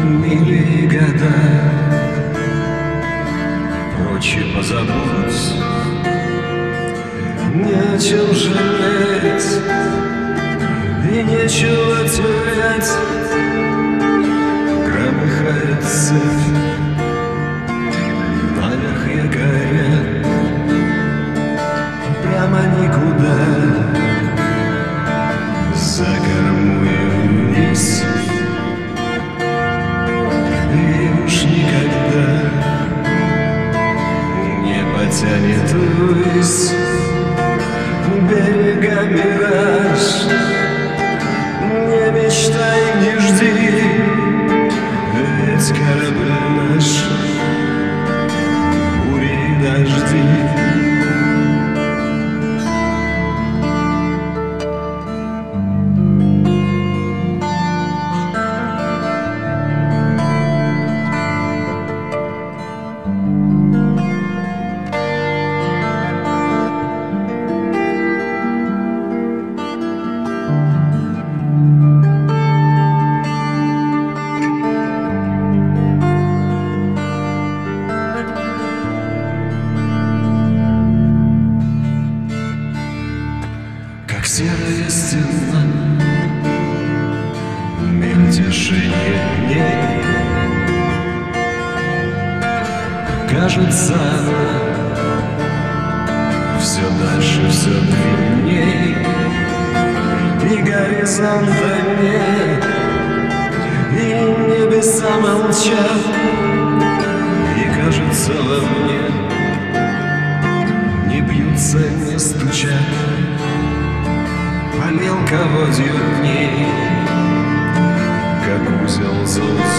Мили года, прочь и позабудь, не о чем жалеть и нечего терять. Громыхает цепь на верхней горе, прямо никуда, за корму и вниз. И уж никогда не потянет ввысь берега мираж. Не мечтай, не жди, ведь корабль наш бури и дожди. Серая стена, мельтешение дней. Кажется, она все дальше, все длинней, и горизонта нет, и небеса молчат, и кажется, во мне не бьются, не стучат по мелководью дней, как узел за узлом.